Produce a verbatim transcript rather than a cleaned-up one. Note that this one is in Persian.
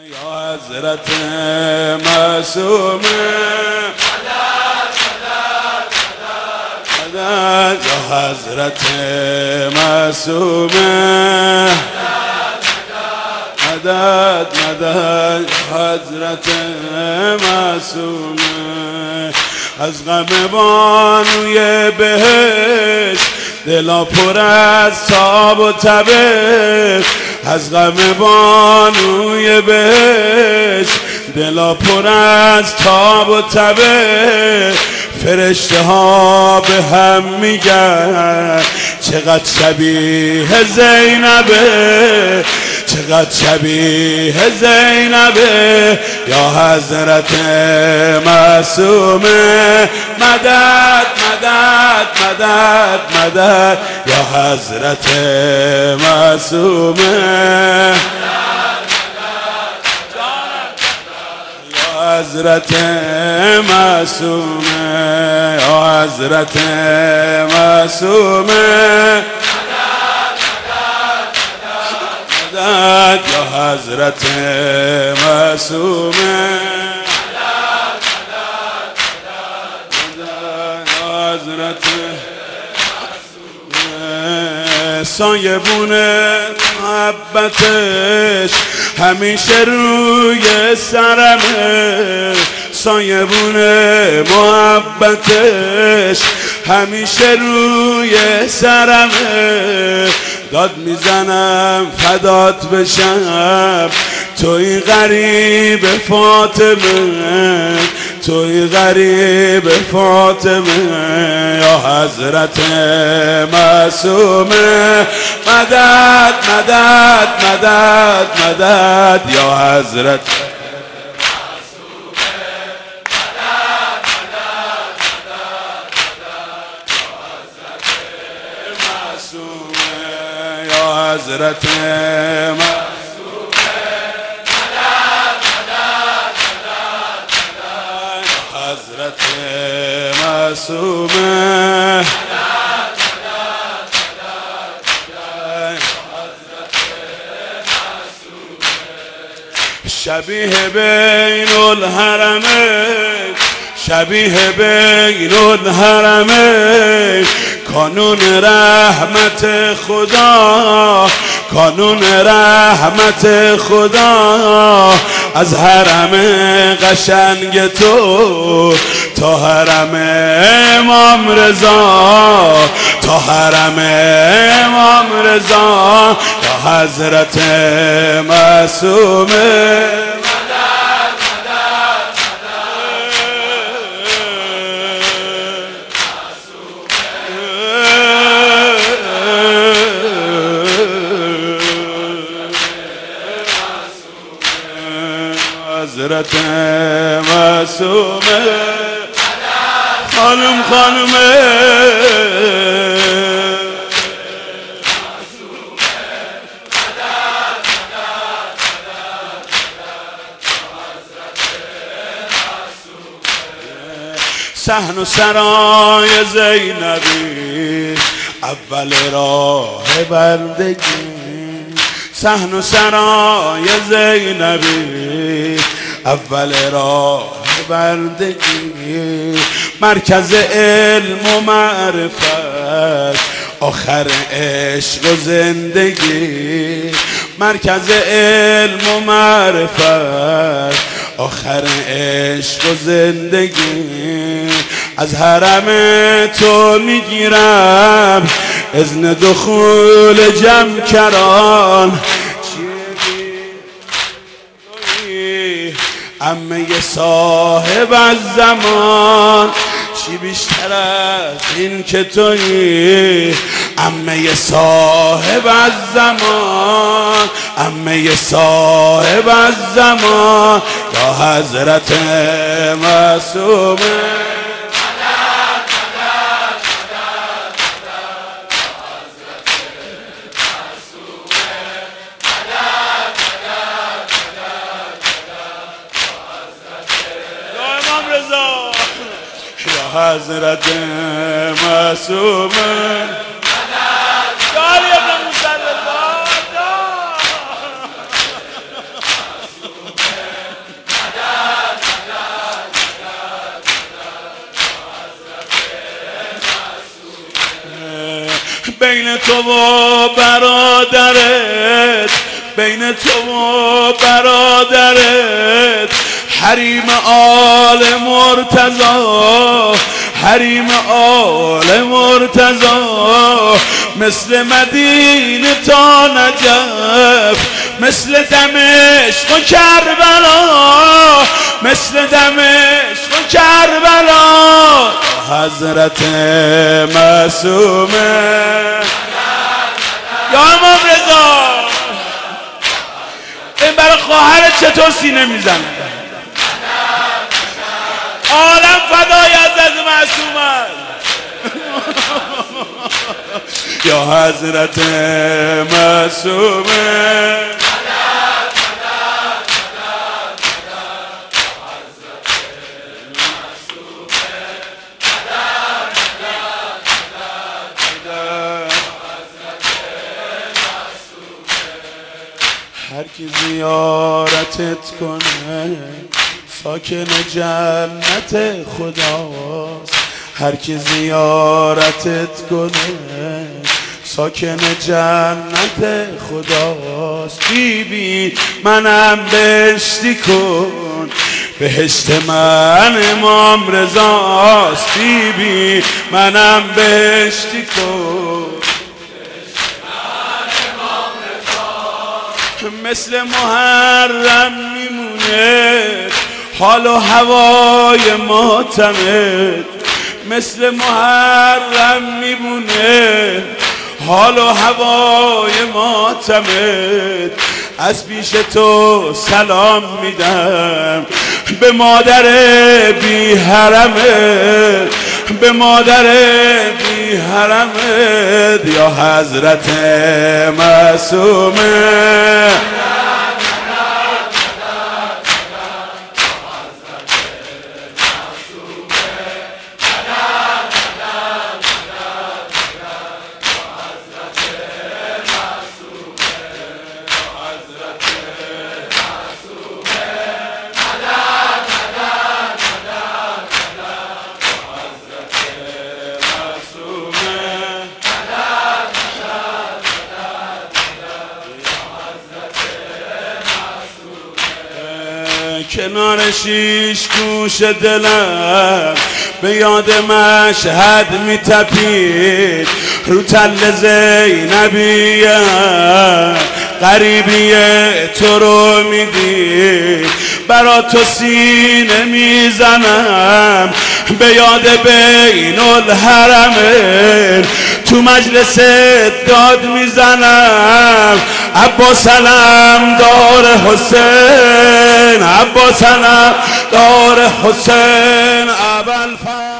یا حضرت معصومه مدد یا حضرت معصومه مدد مدد حضرت معصومه از غم بانوی بهشت دلا پر از تاب و تبش از غم بانوی بهشت دلا پر از تاب و تبش فرشته ها به هم میگن چقدر شبیه زینبه چقدر شبیه زینبه یا حضرت معصومه مدد مدد مدد مدد یا حضرت معصومه یا حضرت معصومه یا حضرت معصومه یا حضرت معصومه یا حضرت سایبون محبتش همیشه روی سرمه سایبون محبتش همیشه روی سرمه داد میزنم فدات بشم توی غریب فاطمه توی غریب فاطمه یا حضرت معصومه مدد مدد مدد مدد یا حضرت حضرت معصومه حضرت معصومه شبیه بین الحرمین شبیه بین الحرمین کانون رحمت خدا کانون رحمت خدا از حرم قشنگ تو تا حرم امام رضا تا حرم امام رضا یا حضرت معصومه حضرت معصومه خانم خانمه صحن و سرای زینبی اول راه بندگی صحن و سرای زینبی اول راه بندگی مرکز علم و معرفت آخر عشق و زندگی مرکز علم و معرفت آخر عشق و زندگی از حرم تو میگیرم اذن دخول جمع کران عمه صاحب از زمان چی بیشتر از این که تویی عمه صاحب از زمان عمه صاحب از زمان یا حضرت معصومه حضرت معصومه بین تو و برادرت، بین تو و برادرت، حریم آل مرتضی، حریم آل مرتضی، مثل مدینه تا نجف، مثل دمشق و کربلا، مثل دمشق و کربلا، حضرت معصومه یا امام رضا. این برای خواهرت چطور سینه میزنه؟ عالم فدای حضرت معصومه یا حضرت معصومه. هر کی زیارتت کنه ساکن جنت خداست، هر کی زیارتت کنه ساکن جنت خداست. بی بی منم بهشتی کن، بهشت من امام رضاست. بی بی منم بهشتی کن، مثل محرم میمونه حال و هوای ماتمت، مثل محرم میمونه حال و هوای ماتمت. از پیش تو سلام میدم به مادر بی حرمت، به مادر بی حرمت یا حضرت معصومه. کنار شیش گوش دلم به یاد مشهد میتپید، رو تل زینبیم غریبی تو رو میدید. برا تو سینه میزنم به یاد بین الحرمین، تو مجلس داد میزنم عباس علم دار حسین، عباس علم دار حسین ابوالفضل.